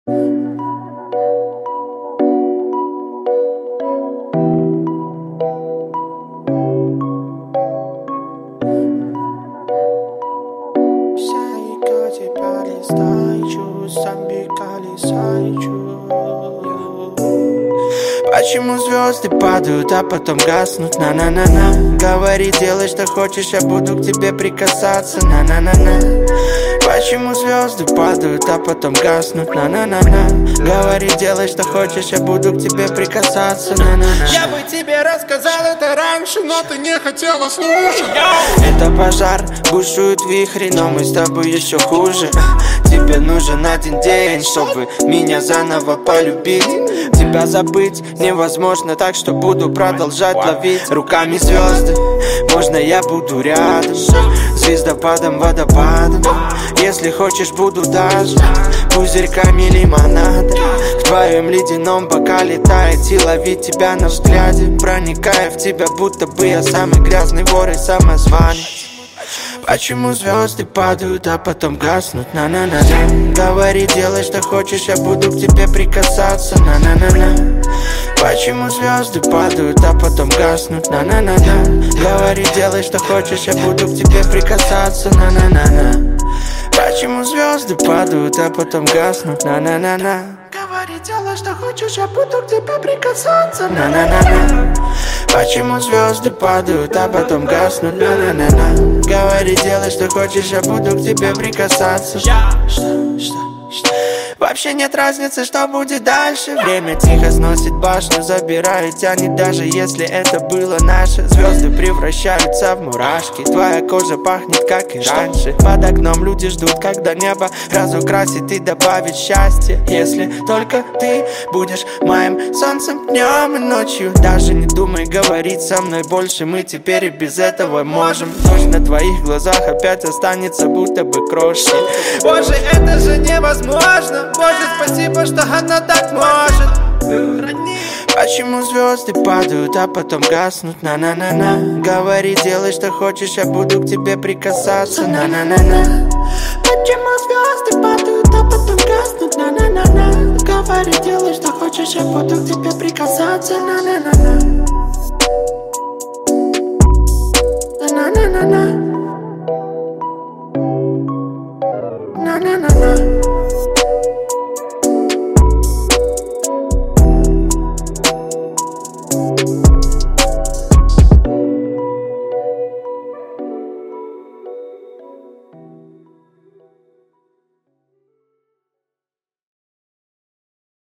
Почему звезды падают, а потом гаснут? На-на-на-на. Говори, делай, что хочешь, я буду к тебе прикасаться. На-на-на-на. Почему звезды падают, а потом гаснут? На-на-на-на. Говори, делай, что хочешь, я буду к тебе прикасаться. На-на-на. Я бы тебе рассказал это раньше, но ты не хотела слушать. Это пожар, бушуют вихри, но мы с тобой еще хуже. Тебе нужен один день, чтобы меня заново полюбить. Тебя забыть невозможно, так что буду продолжать ловить руками звезды. Можно я буду рядом, звездопадом, водопадом. Если хочешь, буду даже пузырьками лимонада. В твоем ледяном бокале таять и ловить тебя на взгляде, проникая в тебя, будто бы я самый грязный вор и самозванец. Почему звезды падают, а потом гаснут? На-на-на-на. Говори, делай, что хочешь, я буду к тебе прикасаться. На-на-на-на. Почему звезды падают, а потом гаснут? На-на-на-на. Говори, делай, что хочешь, я буду к тебе прикасаться. На-на-на-на. Почему звезды падают, а потом гаснут? На-на-на-на. Говори, делай, что хочешь, я буду к тебе прикасаться. На-на-на-на. Почему звезды падают, а потом гаснут? На-на-на-на. Говори, делай, что хочешь, я буду к тебе прикасаться. Что? Вообще нет разницы, что будет дальше. Время тихо сносит башню, забирает, тянет, даже если это было наше. Звезды превращаются в мурашки, твоя кожа пахнет, как и раньше. Под окном люди ждут, когда небо разукрасит и добавит счастье. Если только ты будешь моим солнцем днем и ночью. Даже не думай говорить со мной больше, мы теперь и без этого можем. Ночь на твоих глазах опять останется будто бы крошкой. Боже, это же невозможно. Боже, спасибо, что она так может. Почему звезды падают, а потом гаснут? На-на-на-на. Говори, делай, что хочешь, я буду к тебе прикасаться. На-на-на-на. Почему звезды падают, а потом гаснут? На-на-на-на. Говори, делай, что хочешь, я буду к тебе прикасаться. На-на-на-на.